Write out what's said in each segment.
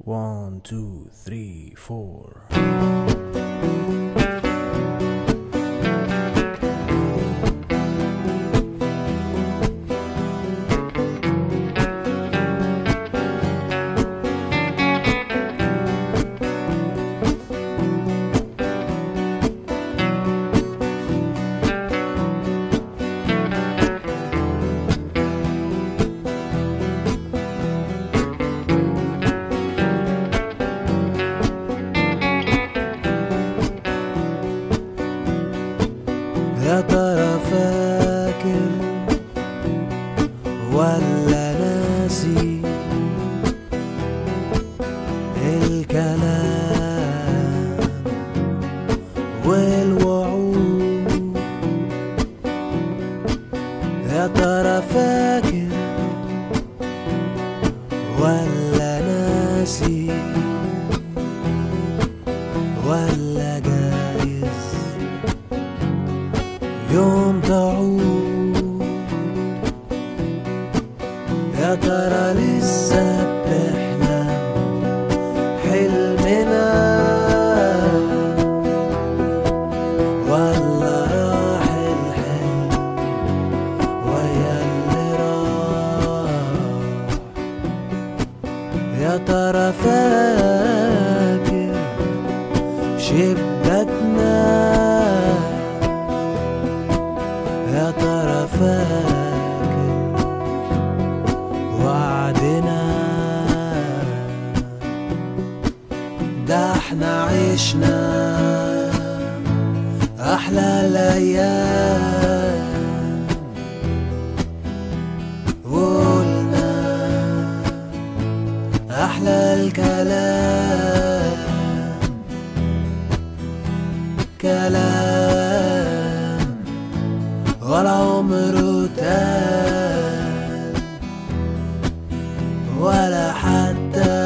1 2 3 4. يا ترى فاكر ولا ناسي الكلام والوعود؟ يا ترى فاكر ولا ناسي ولا جايز يوم تعود؟ يا ترى لسه بتحلم حلمنا ولا راح الحلم ويا اللي راح؟ يا ترى فاكر شبكنا؟ يا ترى فاكر وعدنا؟ ده احنا عشنا احلى الايام وقلنا احلى الكلام، كلام ولا عمره تاب ولا حتى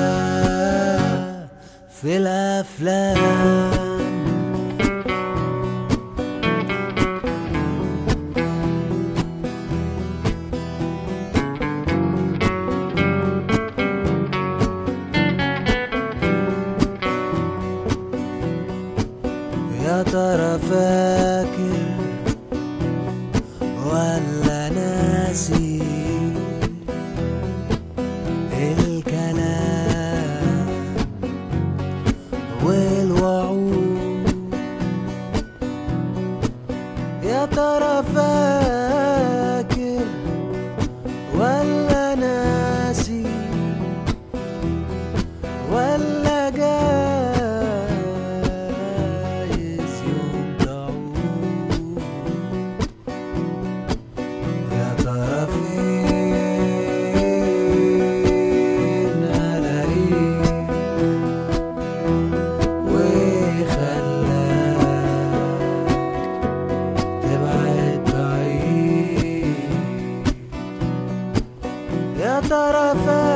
في الأفلام. يا ترى فاكر ولا ناسي الكلام والوعود؟ يا ترى فاكر ولا ناسي ولا جايز يوم تعود؟ يا ترى فين ألاقيك وخلاك تبعد بعيد؟ يا ترى فين